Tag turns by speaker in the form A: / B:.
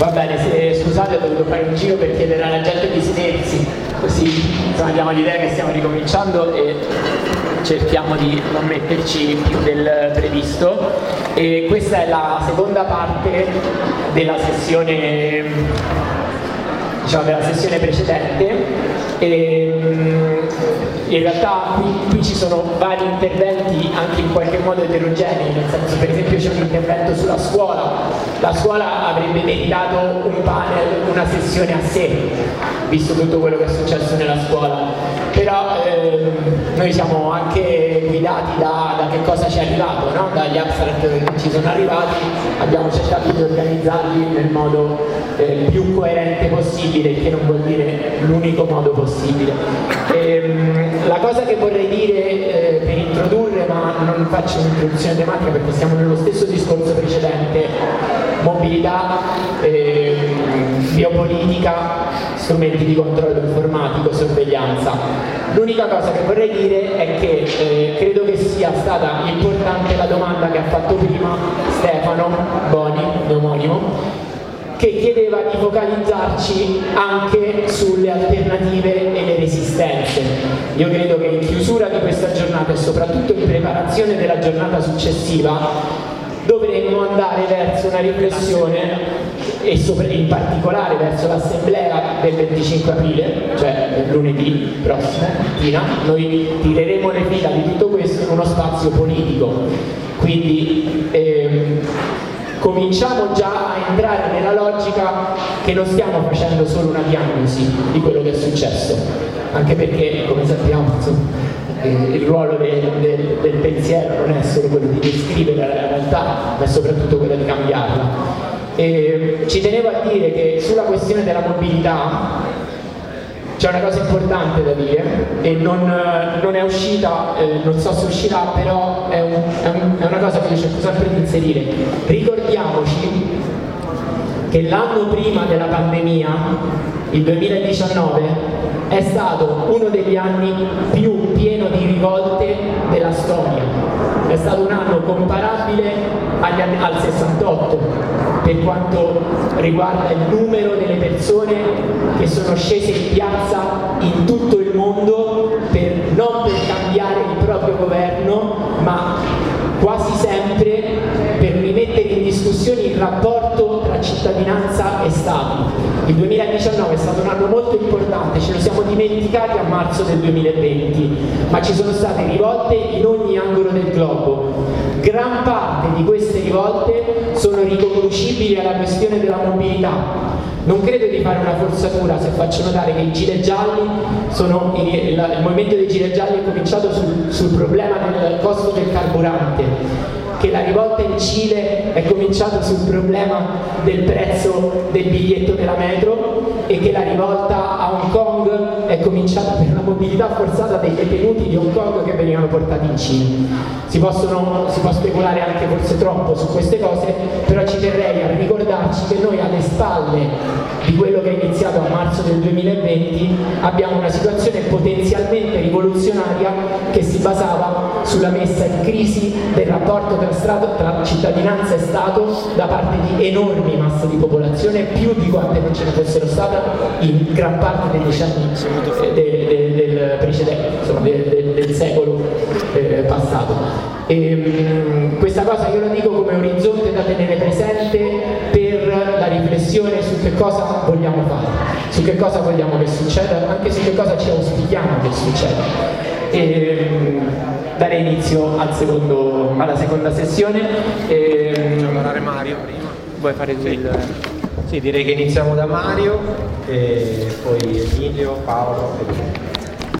A: Va bene, scusate, ho dovuto fare un giro per chiedere alla gente di sedersi, così insomma, abbiamo l'idea che stiamo ricominciando e cerchiamo di non metterci più del previsto. E questa è la seconda parte della sessione, diciamo, della sessione precedente. E in realtà qui ci sono vari interventi anche in qualche modo eterogenei, nel senso, per esempio c'è un intervento sulla scuola. La scuola avrebbe meritato un panel, una sessione a sé, visto tutto quello che è successo nella scuola, però noi siamo anche guidati da che cosa ci è arrivato, no? Dagli abstract che ci sono arrivati, abbiamo cercato di organizzarli nel modo più coerente possibile, che non vuol dire l'unico modo possibile. La cosa che vorrei dire per introdurre, ma non faccio un'introduzione tematica perché siamo nello stesso discorso precedente: mobilità, biopolitica, strumenti di controllo informatico, sorveglianza. L'unica cosa che vorrei dire è che credo che sia stata importante la domanda che ha fatto prima Stefano Boni, omonimo, che chiedeva di focalizzarci anche sulle alternative e le resistenze. Io credo che in chiusura di questa giornata e soprattutto in preparazione della giornata successiva dovremmo andare verso una riflessione, e in particolare verso l'assemblea del 25 aprile, cioè lunedì prossimo mattina, noi tireremo le fila di tutto questo in uno spazio politico. Quindi cominciamo già a entrare nella logica che non stiamo facendo solo una diagnosi di quello che è successo, anche perché, come sappiamo, insomma, il ruolo del pensiero non è solo quello di descrivere la realtà, ma è soprattutto quello di cambiarla. Ci tenevo a dire che sulla questione della mobilità c'è una cosa importante da dire e non è uscita, non so se uscirà, però è una cosa che io cerco sempre di inserire. Ricordiamoci che l'anno prima della pandemia, il 2019, è stato uno degli anni più pieno di rivolte della storia. È stato un anno comparabile al 68 per quanto riguarda il numero delle persone che sono scese in piazza in tutto il mondo non per cambiare il proprio governo, ma quasi sempre per rimettere in discussione il rapporto tra cittadinanza e Stato. Il 2019 è stato un anno molto importante, ce lo siamo dimenticati a marzo del 2020, ma ci sono state rivolte in ogni angolo del globo. Gran parte di queste rivolte sono riconducibili alla questione della mobilità. Non credo di fare una forzatura se faccio notare che i gilet gialli il movimento dei gilet gialli è cominciato sul problema del costo del carburante, che la rivolta in Cile è cominciata sul problema del prezzo del biglietto della metro e che la rivolta a Hong Kong è cominciata per la mobilità forzata dei detenuti di Hong Kong che venivano portati in Cina. Si può speculare anche forse troppo su queste cose, però ci terrei a ricordarci che noi alle spalle di quello che è iniziato a marzo del 2020 abbiamo una situazione potenzialmente rivoluzionaria che si basava sulla messa in crisi del rapporto tra cittadinanza e Stato da parte di enormi masse di popolazione, più di quante non ce ne fossero state in gran parte dei decenni del precedente, insomma, del secolo passato. Questa cosa io la dico come orizzonte da tenere presente per la riflessione su che cosa vogliamo fare, su che cosa vogliamo che succeda, anche su che cosa ci auspichiamo che succeda. Dare inizio alla seconda sessione.
B: Parlare Mario prima.
A: Vuoi fare tu il...
B: Sì, direi che iniziamo da Mario e poi Emilio, Paolo e